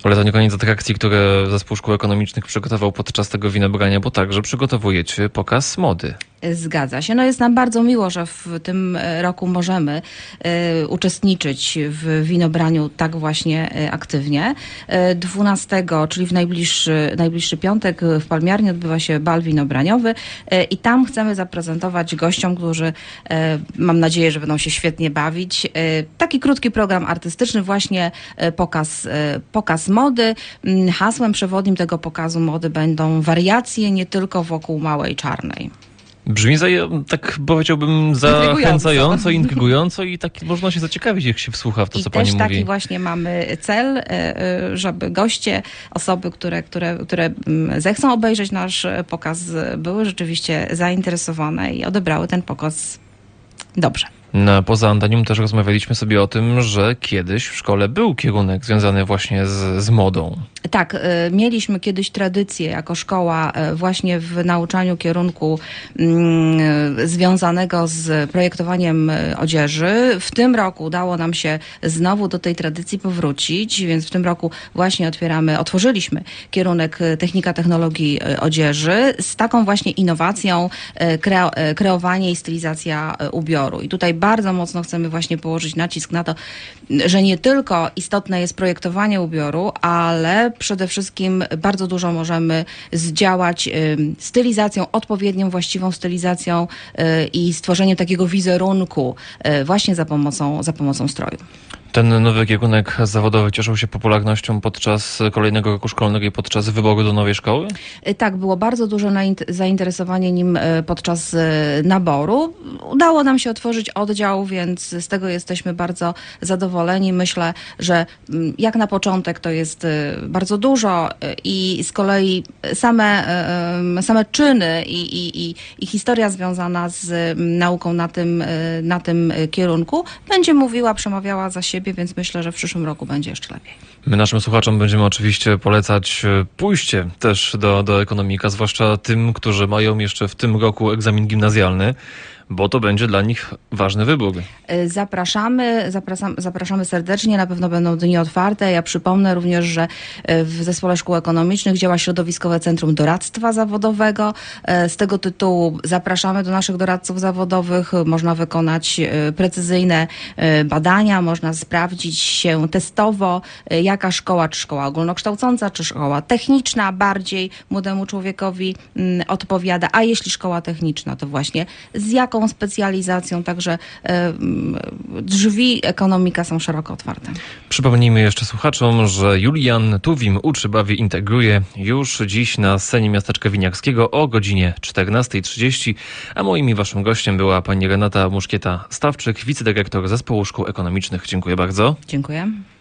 Ale to nie koniec atrakcji, które Zespół Szkół Ekonomicznych przygotował podczas tego winobrania, bo także przygotowujecie pokaz mody. Zgadza się. Jest nam bardzo miło, że w tym roku możemy uczestniczyć w winobraniu tak właśnie aktywnie. 12, czyli w najbliższy piątek w Palmiarni odbywa się bal winobraniowy i tam chcemy zaprezentować gościom, którzy mam nadzieję, że będą się świetnie bawić. Taki krótki program artystyczny, właśnie pokaz mody. Hasłem przewodnim tego pokazu mody będą wariacje nie tylko wokół Małej Czarnej. Brzmi tak powiedziałbym zachęcająco, intrygująco i tak można się zaciekawić, jak się wsłucha w to, co pani mówi. I też taki właśnie mamy cel, żeby goście, osoby, które zechcą obejrzeć nasz pokaz, były rzeczywiście zainteresowane i odebrały ten pokaz dobrze. Poza antenią też rozmawialiśmy sobie o tym, że kiedyś w szkole był kierunek związany właśnie z modą. Tak, mieliśmy kiedyś tradycję jako szkoła właśnie w nauczaniu kierunku związanego z projektowaniem odzieży. W tym roku udało nam się znowu do tej tradycji powrócić, więc w tym roku właśnie otworzyliśmy kierunek Technika Technologii Odzieży z taką właśnie innowacją kreowanie i stylizacja ubioru. I tutaj bardzo mocno chcemy właśnie położyć nacisk na to, że nie tylko istotne jest projektowanie ubioru, ale przede wszystkim bardzo dużo możemy zdziałać stylizacją, odpowiednią, właściwą stylizacją i stworzeniem takiego wizerunku właśnie za pomocą stroju. Ten nowy kierunek zawodowy cieszył się popularnością podczas kolejnego roku szkolnego i podczas wyboru do nowej szkoły? Tak, było bardzo duże zainteresowanie nim podczas naboru. Udało nam się otworzyć oddział, więc z tego jesteśmy bardzo zadowoleni. Myślę, że jak na początek to jest bardzo dużo i z kolei same czyny i historia związana z nauką na tym kierunku będzie przemawiała za siebie, więc myślę, że w przyszłym roku będzie jeszcze lepiej. My naszym słuchaczom będziemy oczywiście polecać pójście też do ekonomika, zwłaszcza tym, którzy mają jeszcze w tym roku egzamin gimnazjalny, bo to będzie dla nich ważny wybór. Zapraszamy serdecznie, na pewno będą dni otwarte. Ja przypomnę również, że w Zespole Szkół Ekonomicznych działa Środowiskowe Centrum Doradztwa Zawodowego. Z tego tytułu zapraszamy do naszych doradców zawodowych. Można wykonać precyzyjne badania, można sprawdzić się testowo, jaka szkoła, czy szkoła ogólnokształcąca, czy szkoła techniczna bardziej młodemu człowiekowi odpowiada, a jeśli szkoła techniczna, to właśnie z jaką specjalizacją, także drzwi ekonomika są szeroko otwarte. Przypomnijmy jeszcze słuchaczom, że Julian Tuwim uczy, bawi, integruje już dziś na scenie Miasteczka Winiarskiego o godzinie 14:30, a moim i waszym gościem była pani Renata Muszkieta-Stawczyk, wicedyrektor Zespołu Szkół Ekonomicznych. Dziękuję bardzo. Dziękuję.